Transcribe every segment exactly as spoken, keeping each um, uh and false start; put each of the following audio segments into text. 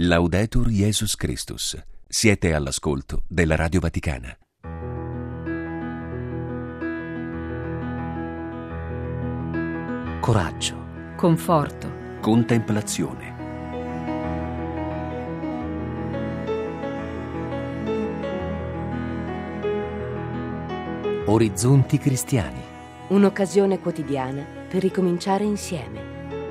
Laudetur Jesus Christus. Siete all'ascolto della Radio Vaticana. Coraggio, conforto, Contemplazione. orizzonti cristiani. Un'occasione quotidiana per ricominciare insieme.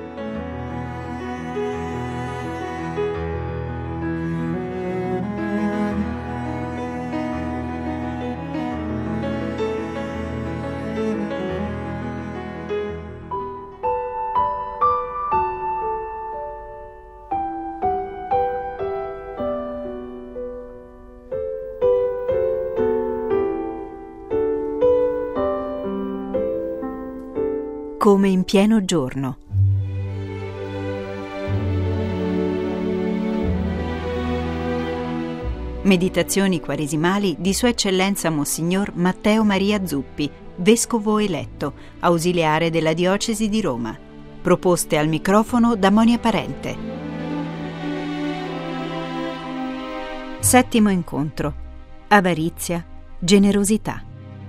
come in pieno giorno. Meditazioni quaresimali di Sua Eccellenza Monsignor Matteo Maria Zuppi, Vescovo eletto, ausiliare della Diocesi di Roma. Proposte al microfono da Monia Parente. Settimo incontro. Avarizia, generosità.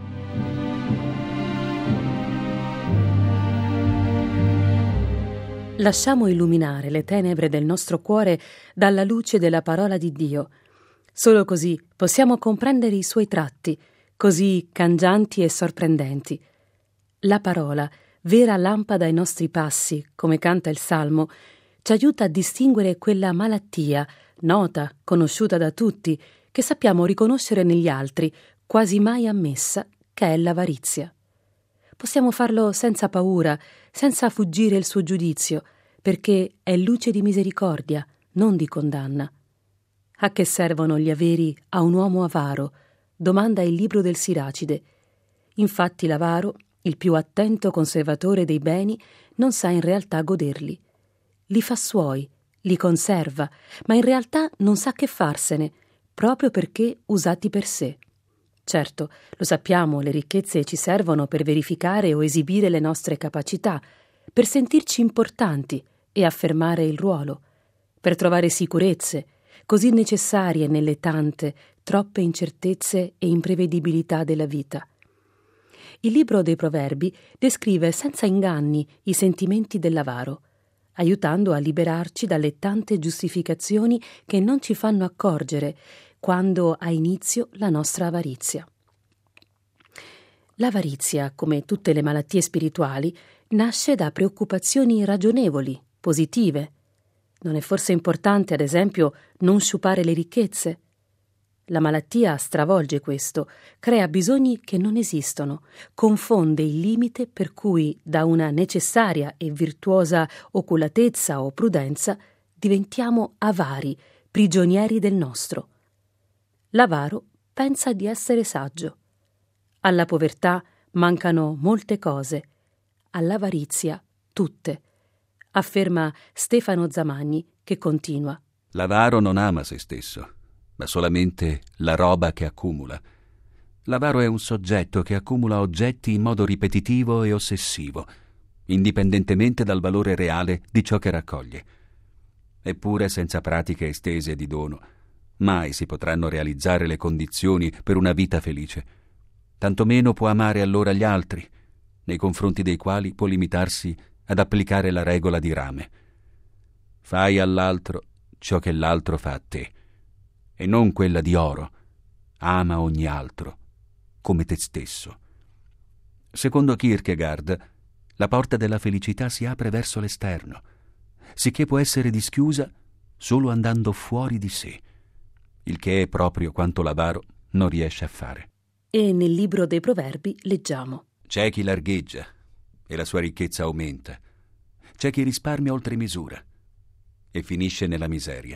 Lasciamo illuminare le tenebre del nostro cuore dalla luce della parola di Dio. Solo così possiamo comprendere i suoi tratti, così cangianti e sorprendenti. La parola, vera lampada ai nostri passi, come canta il Salmo, ci aiuta a distinguere quella malattia, nota, conosciuta da tutti, che sappiamo riconoscere negli altri, quasi mai ammessa, che è l'avarizia. Possiamo farlo senza paura, senza fuggire il suo giudizio, perché è luce di misericordia, non di condanna. A che servono gli averi a un uomo avaro? Domanda il libro del Siracide. Infatti l'avaro, il più attento conservatore dei beni, non sa in realtà goderli. Li fa suoi, li conserva, ma in realtà non sa che farsene, proprio perché usati per sé. Certo, lo sappiamo, le ricchezze ci servono per verificare o esibire le nostre capacità, per sentirci importanti e affermare il ruolo, per trovare sicurezze, così necessarie nelle tante, troppe incertezze e imprevedibilità della vita. Il libro dei Proverbi descrive senza inganni i sentimenti dell'avaro, aiutando a liberarci dalle tante giustificazioni che non ci fanno accorgere quando ha inizio la nostra avarizia. L'avarizia, come tutte le malattie spirituali, nasce da preoccupazioni ragionevoli, positive. Non è forse importante, ad esempio, non sciupare le ricchezze? La malattia stravolge questo, crea bisogni che non esistono, confonde il limite per cui da una necessaria e virtuosa oculatezza o prudenza diventiamo avari, prigionieri del nostro. L'avaro pensa di essere saggio. Alla povertà mancano molte cose, all'avarizia tutte, afferma Stefano Zamagni, che continua. L'avaro non ama se stesso, ma solamente la roba che accumula. L'avaro è un soggetto che accumula oggetti in modo ripetitivo e ossessivo, indipendentemente dal valore reale di ciò che raccoglie. Eppure, senza pratiche estese di dono, mai si potranno realizzare le condizioni per una vita felice. Tantomeno può amare allora gli altri, nei confronti dei quali può limitarsi ad applicare la regola di rame. Fai all'altro ciò che l'altro fa a te, e non quella di oro. Ama ogni altro come te stesso. Secondo Kierkegaard, la porta della felicità si apre verso l'esterno, sicché può essere dischiusa solo andando fuori di sé, il che è proprio quanto l'avaro non riesce a fare. E nel libro dei Proverbi leggiamo: C'è chi largheggia e la sua ricchezza aumenta. C'è chi risparmia oltre misura e finisce nella miseria.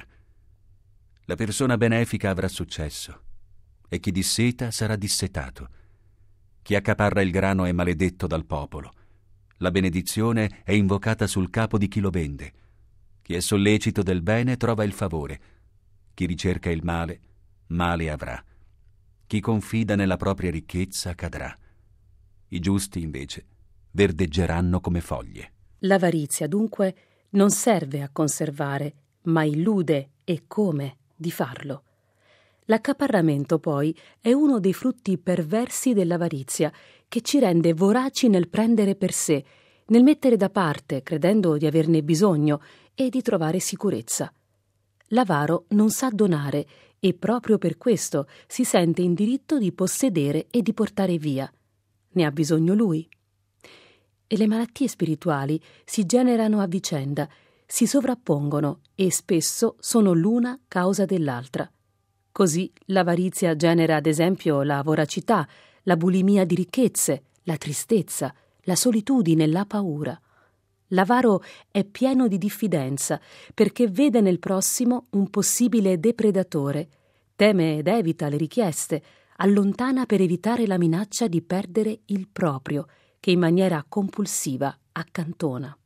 La persona benefica avrà successo e chi disseta sarà dissetato. Chi accaparra il grano è maledetto dal popolo. La benedizione è invocata sul capo di chi lo vende. Chi è sollecito del bene trova il favore. Chi ricerca il male, male avrà. Chi confida nella propria ricchezza cadrà. I giusti, invece, verdeggeranno come foglie. L'avarizia, dunque, non serve a conservare, ma illude e come di farlo. L'accaparramento, poi, è uno dei frutti perversi dell'avarizia, che ci rende voraci nel prendere per sé, nel mettere da parte, credendo di averne bisogno e di trovare sicurezza. L'avaro non sa donare e proprio per questo si sente in diritto di possedere e di portare via. Ne ha bisogno lui. E le malattie spirituali si generano a vicenda, si sovrappongono e spesso sono l'una causa dell'altra. Così l'avarizia genera ad esempio la voracità, la bulimia di ricchezze, la tristezza, la solitudine, la paura. L'avaro è pieno di diffidenza perché vede nel prossimo un possibile depredatore, teme ed evita le richieste, allontana per evitare la minaccia di perdere il proprio, che in maniera compulsiva accantona.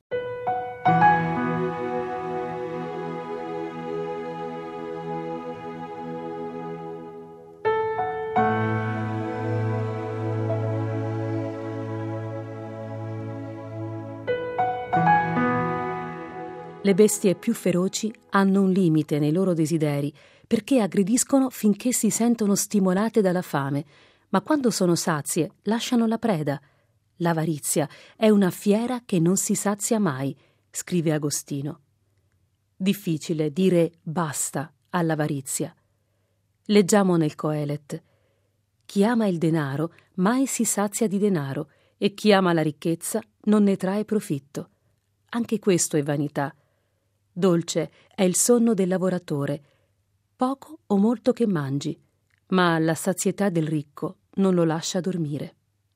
Le bestie più feroci hanno un limite nei loro desideri, perché aggrediscono finché si sentono stimolate dalla fame, ma quando sono sazie lasciano la preda. L'avarizia è una fiera che non si sazia mai, scrive Agostino. Difficile dire basta all'avarizia. Leggiamo nel Coelet: chi ama il denaro mai si sazia di denaro, e chi ama la ricchezza non ne trae profitto. Anche questo è vanità. Dolce è il sonno del lavoratore, poco o molto che mangi, ma la sazietà del ricco non lo lascia dormire.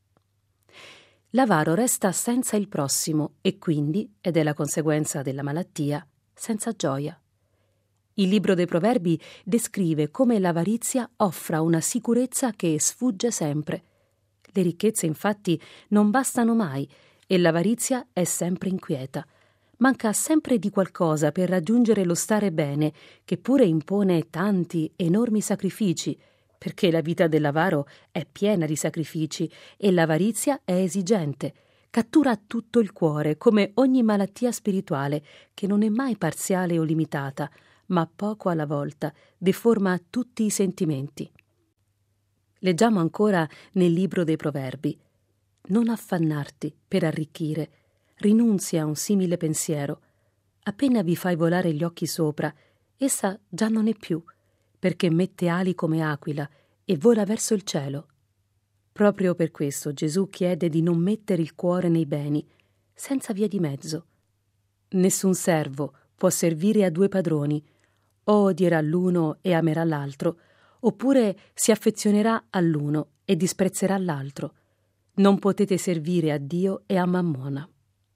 L'avaro resta senza il prossimo e quindi, ed è la conseguenza della malattia, senza gioia. Il libro dei Proverbi descrive come l'avarizia offra una sicurezza che sfugge sempre. Le ricchezze infatti non bastano mai e l'avarizia è sempre inquieta. Manca sempre di qualcosa per raggiungere lo stare bene, che pure impone tanti, enormi sacrifici, perché la vita dell'avaro è piena di sacrifici e l'avarizia è esigente, cattura tutto il cuore, come ogni malattia spirituale, che non è mai parziale o limitata, ma poco alla volta deforma tutti i sentimenti. Leggiamo ancora nel libro dei Proverbi: non affannarti per arricchire, rinunzia a un simile pensiero. Appena vi fai volare gli occhi sopra, essa già non è più, perché mette ali come aquila e vola verso il cielo. Proprio per questo Gesù chiede di non mettere il cuore nei beni, senza via di mezzo. Nessun servo può servire a due padroni, o odierà l'uno e amerà l'altro, oppure si affezionerà all'uno e disprezzerà l'altro. Non potete servire a Dio e a Mammona.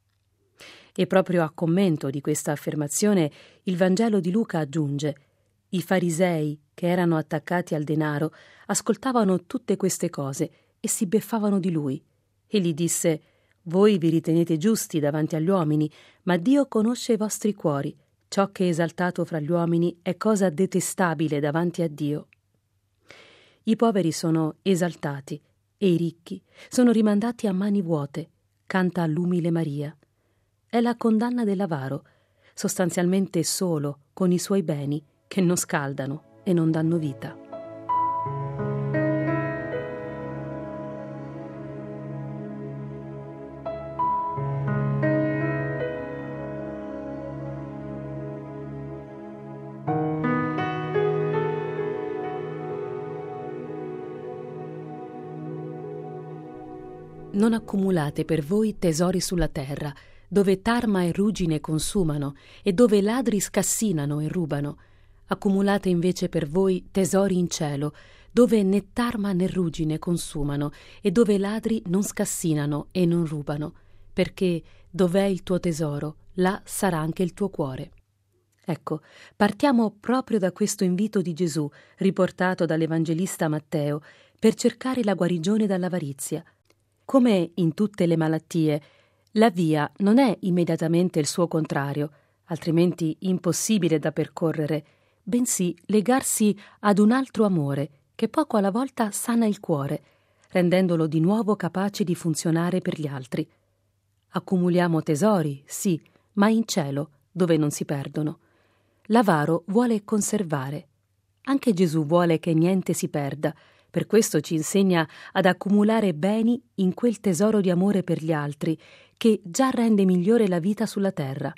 E proprio a commento di questa affermazione il Vangelo di Luca aggiunge: i farisei, che erano attaccati al denaro, ascoltavano tutte queste cose e si beffavano di lui. Egli disse: voi vi ritenete giusti davanti agli uomini, ma Dio conosce i vostri cuori. Ciò che è esaltato fra gli uomini è cosa detestabile davanti a Dio. I poveri sono esaltati e i ricchi sono rimandati a mani vuote, canta l'umile Maria. È la condanna dell'avaro, sostanzialmente solo con i suoi beni che non scaldano e non danno vita. Non accumulate per voi tesori sulla terra, dove tarma e ruggine consumano e dove ladri scassinano e rubano. Accumulate invece per voi tesori in cielo, dove né tarma né ruggine consumano e dove ladri non scassinano e non rubano, perché dov'è il tuo tesoro, là sarà anche il tuo cuore. Ecco, partiamo proprio da questo invito di Gesù, riportato dall'Evangelista Matteo, per cercare la guarigione dall'avarizia. Come in tutte le malattie, la via non è immediatamente il suo contrario, altrimenti impossibile da percorrere, bensì legarsi ad un altro amore che poco alla volta sana il cuore, rendendolo di nuovo capace di funzionare per gli altri. Accumuliamo tesori, sì, ma in cielo, dove non si perdono. L'avaro vuole conservare. Anche Gesù vuole che niente si perda. Per questo ci insegna ad accumulare beni in quel tesoro di amore per gli altri che già rende migliore la vita sulla terra.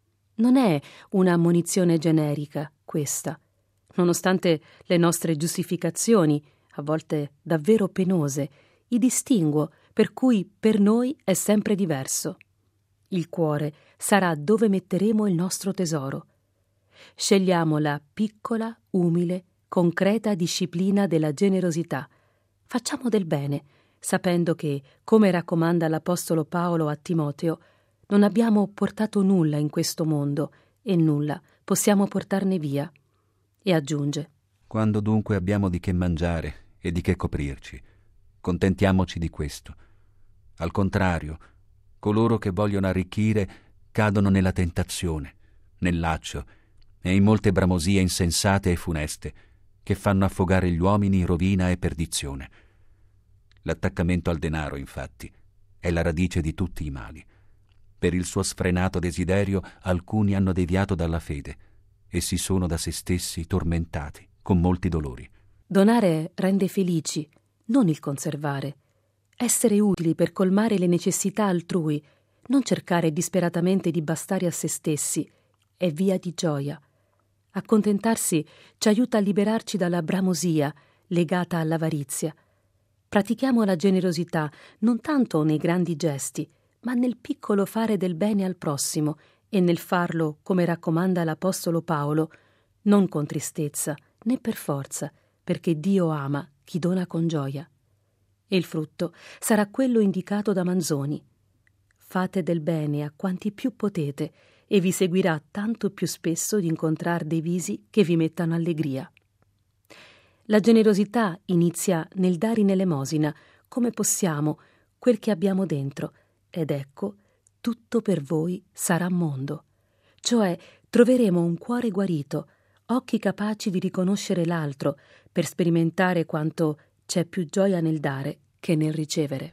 Non è una ammonizione generica, questa. Nonostante le nostre giustificazioni, a volte davvero penose, i distinguo per cui per noi è sempre diverso. Il cuore sarà dove metteremo il nostro tesoro. Scegliamo la piccola, umile, concreta disciplina della generosità. Facciamo del bene, sapendo che, come raccomanda l'Apostolo Paolo a Timoteo, non abbiamo portato nulla in questo mondo e nulla possiamo portarne via. E aggiunge: quando dunque abbiamo di che mangiare e di che coprirci, contentiamoci di questo. Al contrario, coloro che vogliono arricchire cadono nella tentazione, nel laccio e in molte bramosie insensate e funeste che fanno affogare gli uomini in rovina e perdizione. L'attaccamento al denaro, infatti, è la radice di tutti i mali. Per il suo sfrenato desiderio alcuni hanno deviato dalla fede e si sono da se stessi tormentati con molti dolori. Donare rende felici, non il conservare. Essere utili per colmare le necessità altrui, non cercare disperatamente di bastare a se stessi, è via di gioia. Accontentarsi ci aiuta a liberarci dalla bramosia legata all'avarizia. Pratichiamo la generosità non tanto nei grandi gesti, ma nel piccolo fare del bene al prossimo e nel farlo, come raccomanda l'Apostolo Paolo, non con tristezza né per forza, perché Dio ama chi dona con gioia. E il frutto sarà quello indicato da Manzoni. Fate del bene a quanti più potete e vi seguirà tanto più spesso di incontrar dei visi che vi mettano allegria. La generosità inizia nel dare in elemosina, come possiamo, quel che abbiamo dentro, ed ecco, tutto per voi sarà mondo. Cioè, troveremo un cuore guarito, occhi capaci di riconoscere l'altro, per sperimentare quanto c'è più gioia nel dare che nel ricevere.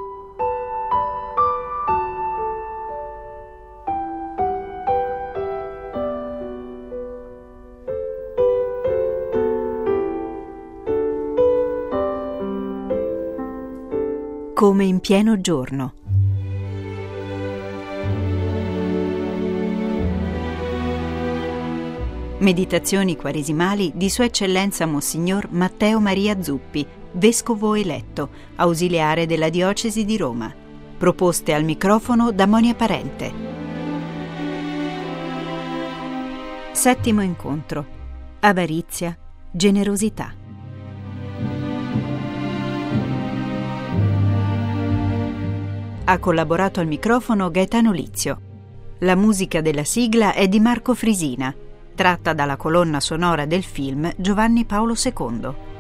Come in pieno giorno. Meditazioni quaresimali di Sua Eccellenza Monsignor Matteo Maria Zuppi, Vescovo eletto, ausiliare della Diocesi di Roma. Proposte al microfono da Monia Parente. Settimo incontro. Avarizia, generosità. Ha collaborato al microfono Gaetano Lizio. La musica della sigla è di Marco Frisina, tratta dalla colonna sonora del film Giovanni Paolo secondo.